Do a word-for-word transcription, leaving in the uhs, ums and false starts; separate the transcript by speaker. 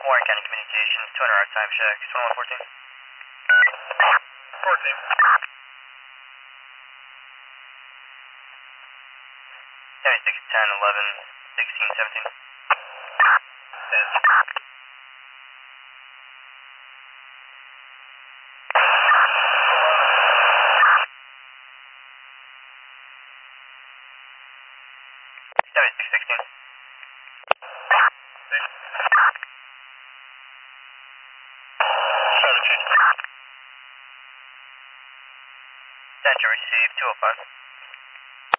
Speaker 1: Warren County Communications, two hundred our time check, twenty-one fourteen.
Speaker 2: fourteen.
Speaker 1: seventy-six, ten, eleven, sixteen, seventeen.
Speaker 2: ten.
Speaker 1: seventy-six, sixteen.
Speaker 2: seventeen.
Speaker 1: Central received, two oh five.